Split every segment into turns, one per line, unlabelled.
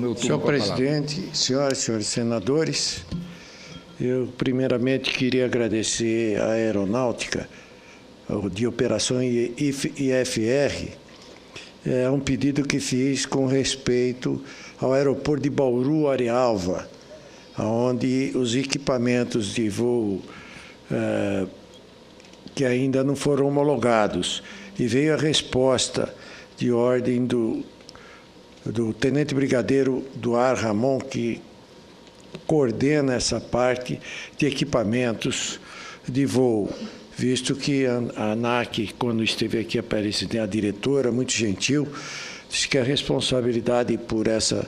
meu turno.
Senhor presidente, senhoras e senhores senadores, eu primeiramente queria agradecer à Aeronáutica de Operação IFR, um pedido que fiz com respeito ao aeroporto de Bauru, Arealva, onde os equipamentos de voo que ainda não foram homologados. E veio a resposta de ordem do Tenente Brigadeiro Duar Ramon, que coordena essa parte de equipamentos de voo, visto que a ANAC, quando esteve aqui a presidente, a diretora, muito gentil, disse que a responsabilidade por esse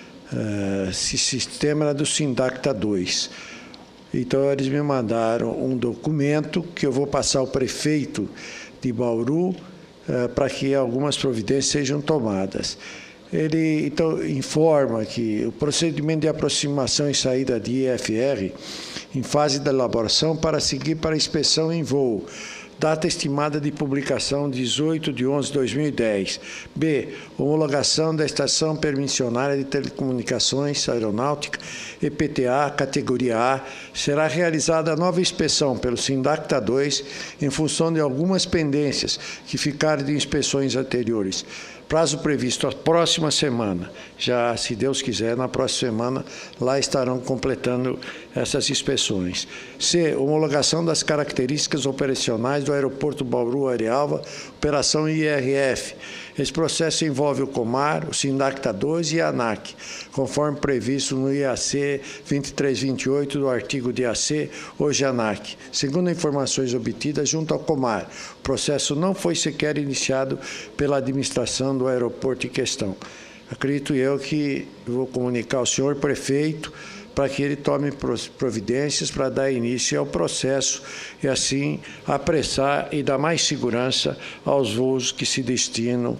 sistema era do Sindacta 2. Então, eles me mandaram um documento que eu vou passar ao prefeito de Bauru para que algumas providências sejam tomadas. Ele, então, informa que o procedimento de aproximação e saída de IFR em fase de elaboração para seguir para a inspeção em voo. Data estimada de publicação 18/11/2010. B. Homologação da Estação Permissionária de Telecomunicações Aeronáutica, EPTA, categoria A. Será realizada a nova inspeção pelo Sindacta 2 em função de algumas pendências que ficaram de inspeções anteriores. Prazo previsto a próxima semana. Já, se Deus quiser, na próxima semana, lá estarão completando essas inspeções. C. Homologação das características operacionais do aeroporto Bauru Arealva, operação IRF. Esse processo envolve o Comar, o Sindacta 2 e a ANAC, conforme previsto no IAC 2328 do artigo de IAC, hoje ANAC. Segundo informações obtidas junto ao Comar, o processo não foi sequer iniciado pela administração do aeroporto em questão. Acredito eu que vou comunicar ao senhor prefeito para que ele tome providências para dar início ao processo e, assim, apressar e dar mais segurança aos voos que se destinam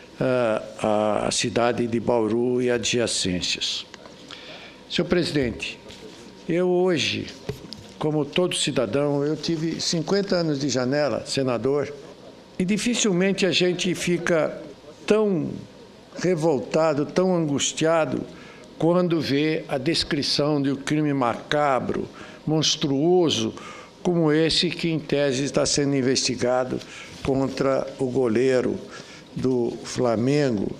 à cidade de Bauru e adjacências. Senhor presidente, eu hoje, como todo cidadão, eu tive 50 anos de janela, senador, e dificilmente a gente fica tão revoltado, tão angustiado, quando vê a descrição de um crime macabro, monstruoso, como esse que, em tese, está sendo investigado contra o goleiro do Flamengo,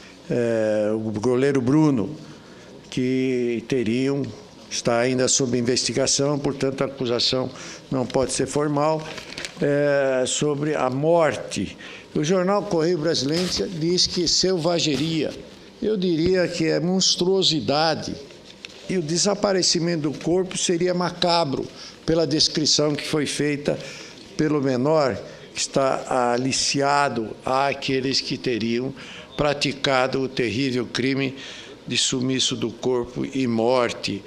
o goleiro Bruno, que está ainda sob investigação, portanto, a acusação não pode ser formal, sobre a morte. O jornal Correio Brasiliense diz que selvageria. Eu diria que é monstruosidade, e o desaparecimento do corpo seria macabro, pela descrição que foi feita pelo menor, que está aliciado àqueles que teriam praticado o terrível crime de sumiço do corpo e morte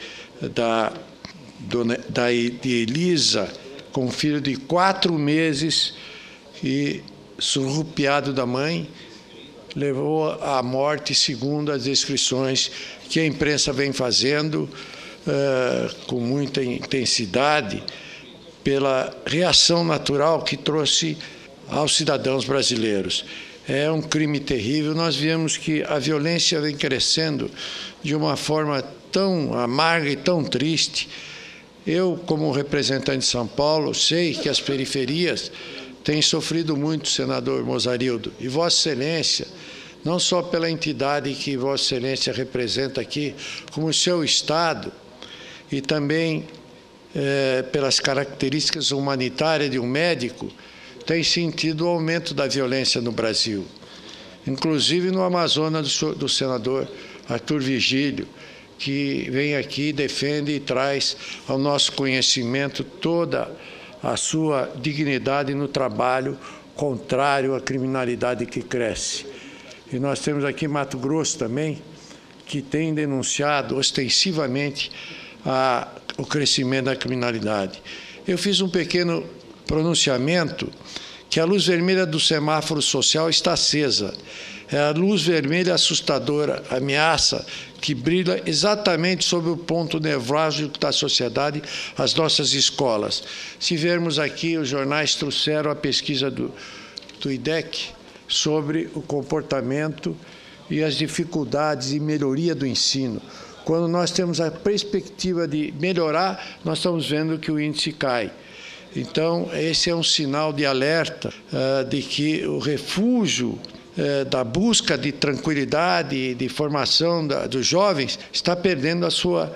de Elisa, com um filho de 4 meses e surrupiado da mãe, levou à morte, segundo as descrições que a imprensa vem fazendo com muita intensidade, pela reação natural que trouxe aos cidadãos brasileiros. É um crime terrível. Nós vemos que a violência vem crescendo de uma forma tão amarga e tão triste. Eu, como representante de São Paulo, sei que as periferias têm sofrido muito, senador Mozarildo, e Vossa Excelência, não só pela entidade que Vossa Excelência representa aqui, como o seu Estado, e também pelas características humanitárias de um médico, tem sentido o aumento da violência no Brasil. Inclusive no Amazonas, do senador Arthur Vigílio, que vem aqui, defende e traz ao nosso conhecimento toda a sua dignidade no trabalho contrário à criminalidade que cresce. E nós temos aqui Mato Grosso também, que tem denunciado ostensivamente o crescimento da criminalidade. Eu fiz um pequeno pronunciamento que a luz vermelha do semáforo social está acesa. É a luz vermelha assustadora, ameaça, que brilha exatamente sobre o ponto nevrálgico da sociedade, as nossas escolas. Se vermos aqui, os jornais trouxeram a pesquisa do IDEC sobre o comportamento e as dificuldades e melhoria do ensino. Quando nós temos a perspectiva de melhorar, nós estamos vendo que o índice cai. Então, esse é um sinal de alerta de que o refúgio da busca de tranquilidade e de formação dos jovens está perdendo a sua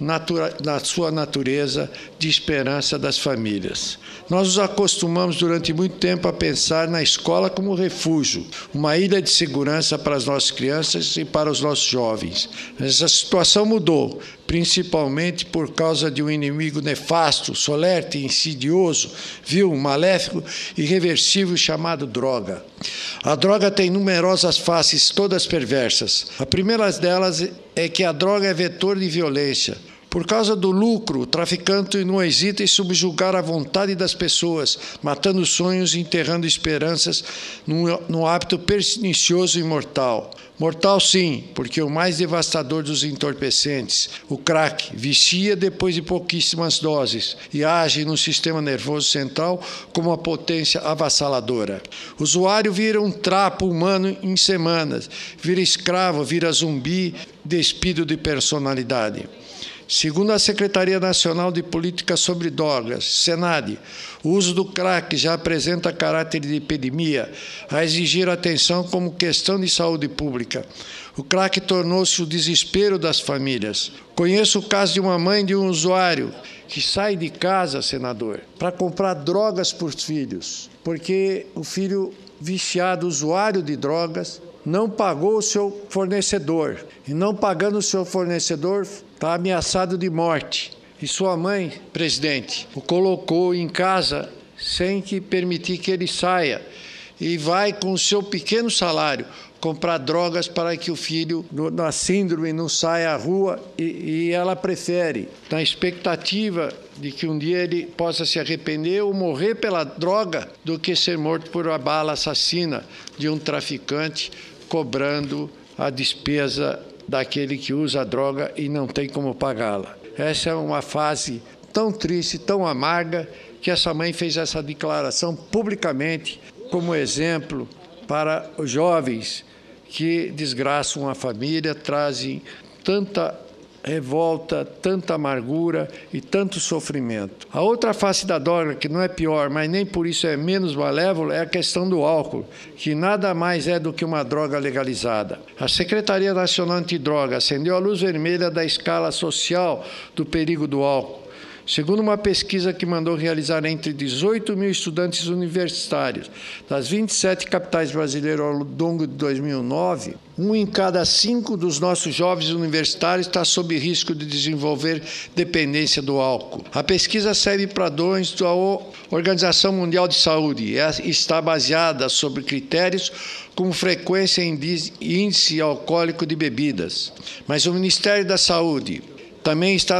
natureza de esperança das famílias. Nós nos acostumamos durante muito tempo a pensar na escola como refúgio, uma ilha de segurança para as nossas crianças e para os nossos jovens. Essa situação mudou, principalmente por causa de um inimigo nefasto, solerte, insidioso, vil, maléfico e irreversível chamado droga. A droga tem numerosas faces, todas perversas. A primeira delas é que a droga é vetor de violência. Por causa do lucro, o traficante não hesita em subjugar a vontade das pessoas, matando sonhos e enterrando esperanças num hábito pernicioso e mortal. Mortal sim, porque o mais devastador dos entorpecentes, o crack, vicia depois de pouquíssimas doses e age no sistema nervoso central com uma potência avassaladora. O usuário vira um trapo humano em semanas, vira escravo, vira zumbi, despido de personalidade. Segundo a Secretaria Nacional de Política sobre Drogas, SENAD, o uso do crack já apresenta caráter de epidemia, a exigir atenção como questão de saúde pública. O crack tornou-se o desespero das famílias. Conheço o caso de uma mãe de um usuário que sai de casa, senador, para comprar drogas para os filhos, porque o filho viciado, usuário de drogas, não pagou o seu fornecedor. E não pagando o seu fornecedor, está ameaçado de morte. E sua mãe, presidente, o colocou em casa sem que permitir que ele saia. E vai com o seu pequeno salário comprar drogas para que o filho, na síndrome, não saia à rua. E ela prefere, na expectativa de que um dia ele possa se arrepender ou morrer pela droga, do que ser morto por uma bala assassina de um traficante, cobrando a despesa daquele que usa a droga e não tem como pagá-la. Essa é uma fase tão triste, tão amarga, que essa mãe fez essa declaração publicamente como exemplo para os jovens que desgraçam a família, trazem tanta revolta, tanta amargura e tanto sofrimento. A outra face da droga, que não é pior, mas nem por isso é menos malévola, é a questão do álcool, que nada mais é do que uma droga legalizada. A Secretaria Nacional Antidroga acendeu a luz vermelha da escala social do perigo do álcool. Segundo uma pesquisa que mandou realizar entre 18 mil estudantes universitários das 27 capitais brasileiras ao longo de 2009, 1 em cada 5 dos nossos jovens universitários está sob risco de desenvolver dependência do álcool. A pesquisa serve para padrões da Organização Mundial de Saúde e está baseada sobre critérios como frequência e índice alcoólico de bebidas. Mas o Ministério da Saúde também está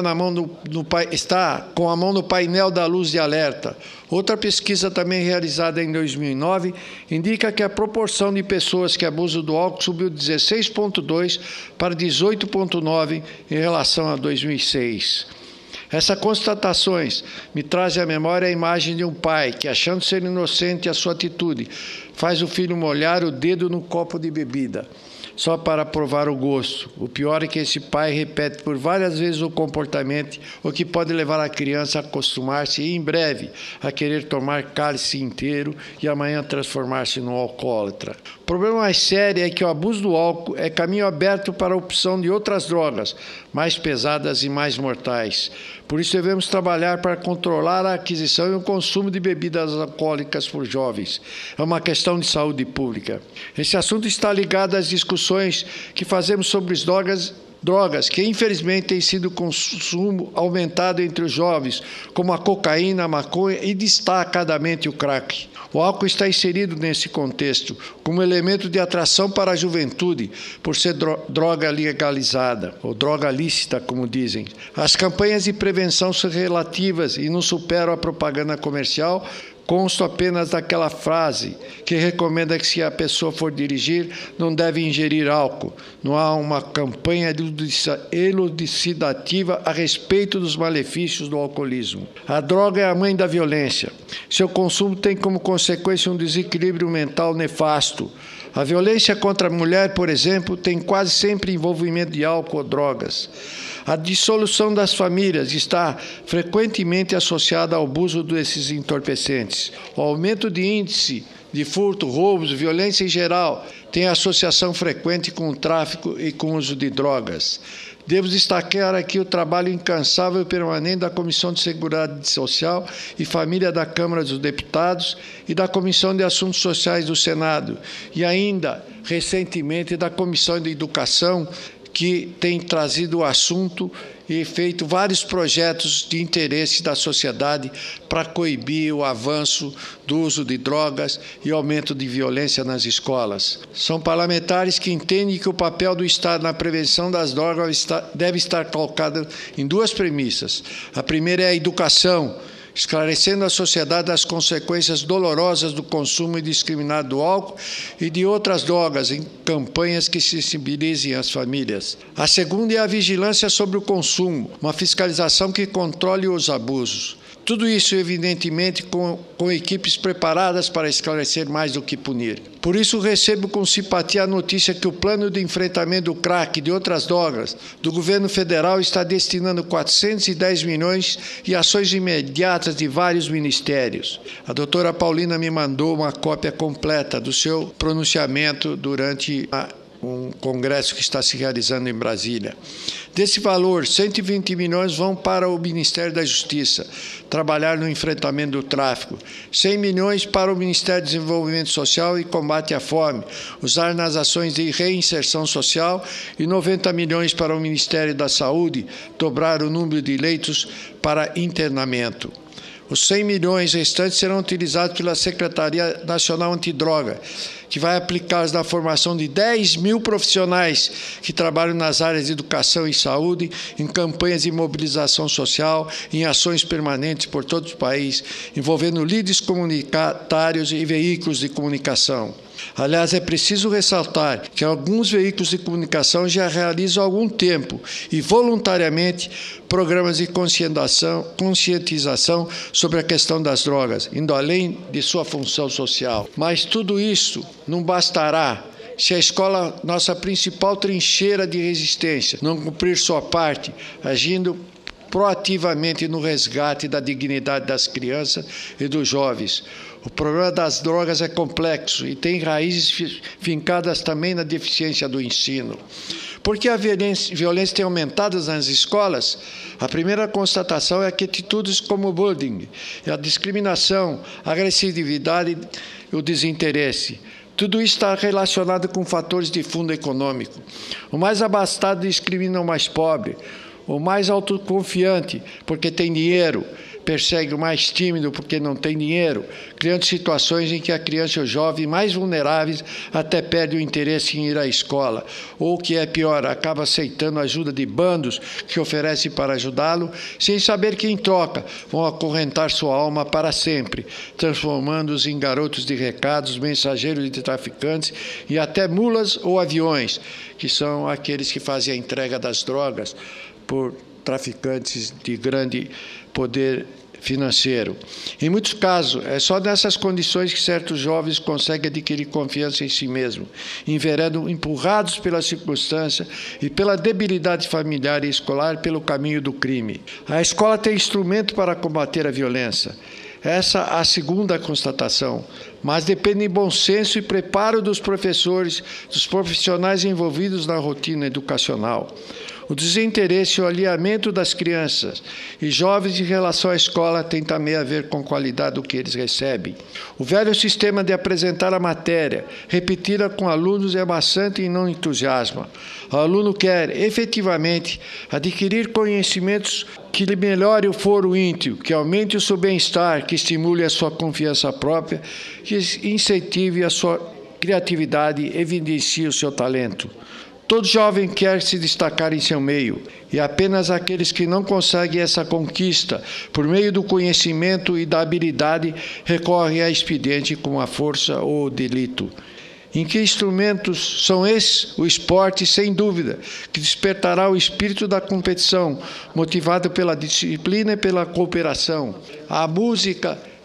com a mão no painel da luz de alerta. Outra pesquisa também realizada em 2009 indica que a proporção de pessoas que abusam do álcool subiu de 16,2% para 18,9% em relação a 2006. Essas constatações me trazem à memória a imagem de um pai que, achando ser inocente a sua atitude, faz o filho molhar o dedo no copo de bebida, só para provar o gosto. O pior é que esse pai repete por várias vezes o comportamento, o que pode levar a criança a acostumar-se e, em breve, a querer tomar cálice inteiro e amanhã transformar-se num alcoólatra. O problema mais sério é que o abuso do álcool é caminho aberto para a opção de outras drogas, mais pesadas e mais mortais. Por isso devemos trabalhar para controlar a aquisição e o consumo de bebidas alcoólicas por jovens. É uma questão de saúde pública. Esse assunto está ligado às discussões que fazemos sobre as drogas, que infelizmente têm sido consumo aumentado entre os jovens, como a cocaína, a maconha e destacadamente o crack. O álcool está inserido nesse contexto como elemento de atração para a juventude, por ser droga legalizada, ou droga lícita, como dizem. As campanhas de prevenção são relativas e não superam a propaganda comercial. Consto apenas daquela frase que recomenda que, se a pessoa for dirigir, não deve ingerir álcool. Não há uma campanha elucidativa a respeito dos malefícios do alcoolismo. A droga é a mãe da violência. Seu consumo tem como consequência um desequilíbrio mental nefasto. A violência contra a mulher, por exemplo, tem quase sempre envolvimento de álcool ou drogas. A dissolução das famílias está frequentemente associada ao abuso desses entorpecentes. O aumento de índice de furto, roubos, violência em geral tem associação frequente com o tráfico e com o uso de drogas. Devo destacar aqui o trabalho incansável e permanente da Comissão de Seguridade Social e Família da Câmara dos Deputados e da Comissão de Assuntos Sociais do Senado, e ainda, recentemente, da Comissão de Educação, que tem trazido o assunto e feito vários projetos de interesse da sociedade para coibir o avanço do uso de drogas e aumento de violência nas escolas. São parlamentares que entendem que o papel do Estado na prevenção das drogas deve estar colocado em duas premissas. A primeira é a educação, esclarecendo a sociedade as consequências dolorosas do consumo indiscriminado do álcool e de outras drogas, em campanhas que sensibilizem as famílias. A segunda é a vigilância sobre o consumo, uma fiscalização que controle os abusos. Tudo isso, evidentemente, com equipes preparadas para esclarecer mais do que punir. Por isso, recebo com simpatia a notícia que o plano de enfrentamento do crack e de outras drogas do governo federal está destinando 410 milhões e ações imediatas de vários ministérios. A doutora Paulina me mandou uma cópia completa do seu pronunciamento durante um congresso que está se realizando em Brasília. Desse valor, 120 milhões vão para o Ministério da Justiça, trabalhar no enfrentamento do tráfico. 100 milhões para o Ministério do Desenvolvimento Social e Combate à Fome, usar nas ações de reinserção social, e 90 milhões para o Ministério da Saúde, dobrar o número de leitos para internamento. Os 100 milhões restantes serão utilizados pela Secretaria Nacional Antidroga, que vai aplicar na formação de 10 mil profissionais que trabalham nas áreas de educação e saúde, em campanhas de mobilização social, em ações permanentes por todo o país, envolvendo líderes comunitários e veículos de comunicação. Aliás, é preciso ressaltar que alguns veículos de comunicação já realizam há algum tempo e voluntariamente programas de conscientização sobre a questão das drogas, indo além de sua função social. Mas tudo isso não bastará se a escola, nossa principal trincheira de resistência, não cumprir sua parte, agindo proativamente no resgate da dignidade das crianças e dos jovens. O problema das drogas é complexo e tem raízes fincadas também na deficiência do ensino. Por que a violência tem aumentado nas escolas? A primeira constatação é que atitudes como o bullying, a discriminação, a agressividade e o desinteresse, tudo isso está relacionado com fatores de fundo econômico. O mais abastado discrimina o mais pobre, o mais autoconfiante, porque tem dinheiro, persegue o mais tímido porque não tem dinheiro, criando situações em que a criança e o jovem mais vulneráveis até perdem o interesse em ir à escola, ou o que é pior, acaba aceitando a ajuda de bandos que oferecem para ajudá-lo, sem saber que em troca vão acorrentar sua alma para sempre, transformando-os em garotos de recados, mensageiros de traficantes e até mulas ou aviões, que são aqueles que fazem a entrega das drogas por traficantes de grande poder financeiro. Em muitos casos, é só nessas condições que certos jovens conseguem adquirir confiança em si mesmos, enveredam empurrados pela circunstância e pela debilidade familiar e escolar pelo caminho do crime. A escola tem instrumento para combater a violência. Essa é a segunda constatação, mas depende de bom senso e preparo dos professores, dos profissionais envolvidos na rotina educacional. O desinteresse e o alinhamento das crianças e jovens em relação à escola tem também a ver com a qualidade do que eles recebem. O velho sistema de apresentar a matéria, repetida com alunos, é maçante e não entusiasma. O aluno quer, efetivamente, adquirir conhecimentos que lhe melhore o foro íntimo, que aumente o seu bem-estar, que estimule a sua confiança própria, que incentive a sua criatividade e evidencie o seu talento. Todo jovem quer se destacar em seu meio, e apenas aqueles que não conseguem essa conquista por meio do conhecimento e da habilidade recorrem a expediente como a força ou o delito. Em que instrumentos são esses? O esporte, sem dúvida, que despertará o espírito da competição, motivado pela disciplina e pela cooperação. A música,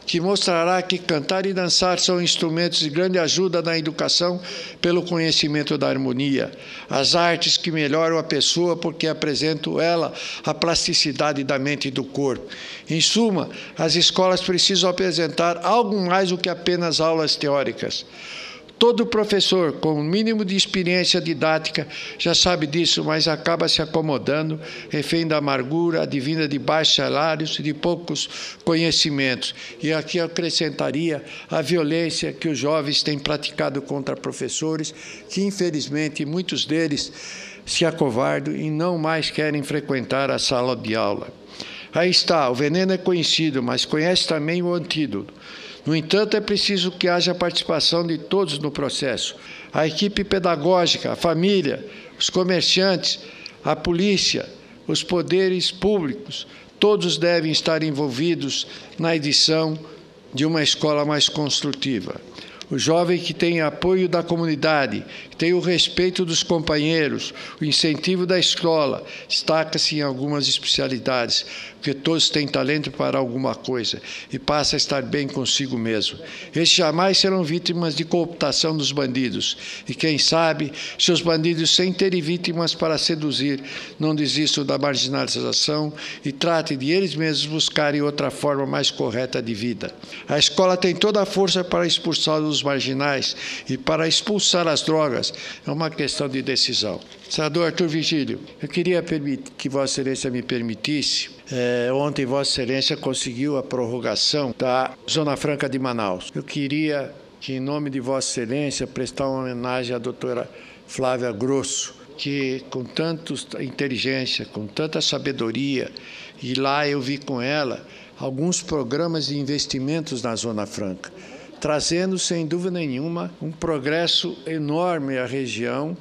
que mostrará que cantar e dançar são instrumentos de grande ajuda na educação pelo conhecimento da harmonia. As artes que melhoram a pessoa porque apresentam ela a plasticidade da mente e do corpo. Em suma, as escolas precisam apresentar algo mais do que apenas aulas teóricas. Todo professor com o mínimo de experiência didática já sabe disso, mas acaba se acomodando, refém da amargura advinda de baixos salários e de poucos conhecimentos. E aqui eu acrescentaria a violência que os jovens têm praticado contra professores, que infelizmente muitos deles se acovardam e não mais querem frequentar a sala de aula. Aí está, o veneno é conhecido, mas conhece também o antídoto. No entanto, é preciso que haja participação de todos no processo. A equipe pedagógica, a família, os comerciantes, a polícia, os poderes públicos, todos devem estar envolvidos na edição de uma escola mais construtiva. O jovem que tem apoio da comunidade, que tem o respeito dos companheiros, o incentivo da escola, destaca-se em algumas especialidades, porque todos têm talento para alguma coisa e passa a estar bem consigo mesmo. Estes jamais serão vítimas de cooptação dos bandidos. E quem sabe, se os bandidos, sem terem vítimas para seduzir, não desistam da marginalização e tratem de eles mesmos buscarem outra forma mais correta de vida. A escola tem toda a força para expulsar os marginais e para expulsar as drogas. É uma questão de decisão. Senador Arthur Vigílio, eu queria que Vossa Excelência me permitisse. Ontem Vossa Excelência conseguiu a prorrogação da Zona Franca de Manaus. Eu queria que, em nome de Vossa Excelência, prestar uma homenagem à doutora Flávia Grosso, que com tanta inteligência, com tanta sabedoria, e lá eu vi com ela alguns programas de investimentos na Zona Franca, trazendo, sem dúvida nenhuma, um progresso enorme à região,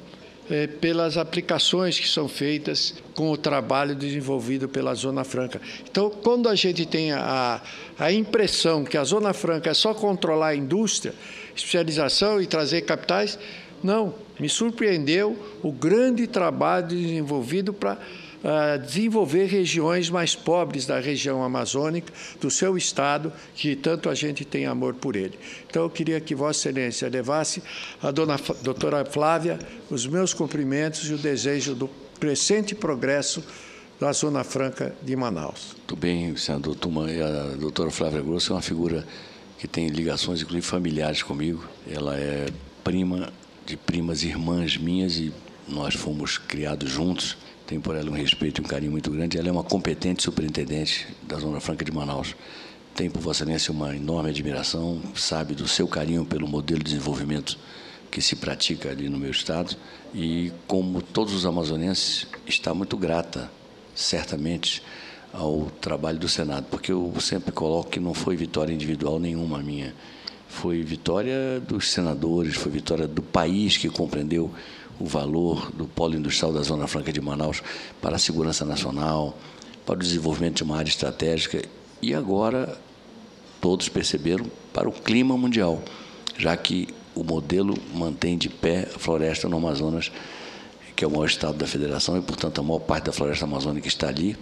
pelas aplicações que são feitas com o trabalho desenvolvido pela Zona Franca. Então, quando a gente tem a impressão que a Zona Franca é só controlar a indústria, especialização e trazer capitais, não, me surpreendeu o grande trabalho desenvolvido para desenvolver regiões mais pobres da região amazônica, do seu estado, que tanto a gente tem amor por ele. Então, eu queria que Vossa Excelência levasse à doutora Flávia os meus cumprimentos e o desejo do crescente progresso da Zona Franca de Manaus.
Muito bem, senador Tuma. E a doutora Flávia Grosso é uma figura que tem ligações, inclusive familiares comigo. Ela é prima de primas irmãs minhas e nós fomos criados juntos. Tenho por ela um respeito e um carinho muito grande. Ela é uma competente superintendente da Zona Franca de Manaus. Tem por Vossa Excelência uma enorme admiração, sabe do seu carinho pelo modelo de desenvolvimento que se pratica ali no meu estado e, como todos os amazonenses, está muito grata, certamente, ao trabalho do Senado, porque eu sempre coloco que não foi vitória individual nenhuma minha. Foi vitória dos senadores, foi vitória do país que compreendeu o valor do polo industrial da Zona Franca de Manaus para a segurança nacional, para o desenvolvimento de uma área estratégica e agora todos perceberam para o clima mundial, já que o modelo mantém de pé a floresta no Amazonas, que é o maior estado da federação e, portanto, a maior parte da floresta amazônica está ali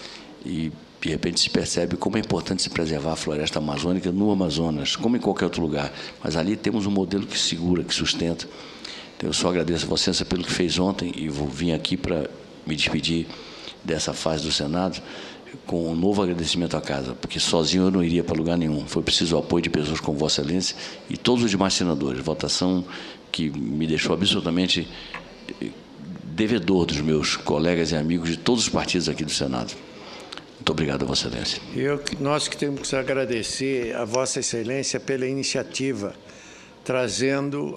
e, de repente, se percebe como é importante se preservar a floresta amazônica no Amazonas, como em qualquer outro lugar, mas ali temos um modelo que segura, que sustenta. Eu só agradeço a Vossa Excelência pelo que fez ontem e vim aqui para me despedir dessa fase do Senado com um novo agradecimento à Casa, porque sozinho eu não iria para lugar nenhum. Foi preciso o apoio de pessoas como Vossa Excelência e todos os demais senadores. Votação que me deixou absolutamente devedor dos meus colegas e amigos de todos os partidos aqui do Senado. Muito obrigado a Vossa Excelência.
Nós que temos que agradecer a Vossa Excelência pela iniciativa, trazendo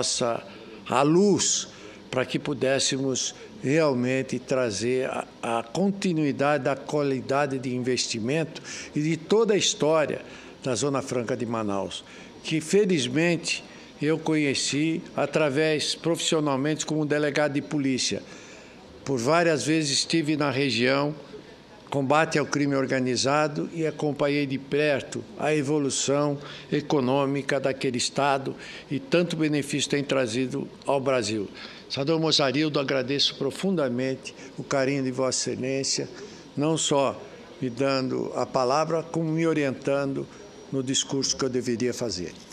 a luz para que pudéssemos realmente trazer a continuidade da qualidade de investimento e de toda a história da Zona Franca de Manaus, que felizmente eu conheci profissionalmente como delegado de polícia. Por várias vezes estive na região, combate ao crime organizado e acompanhei de perto a evolução econômica daquele estado e tanto benefício tem trazido ao Brasil. Senador Mozarildo, agradeço profundamente o carinho de Vossa Excelência, não só me dando a palavra, como me orientando no discurso que eu deveria fazer.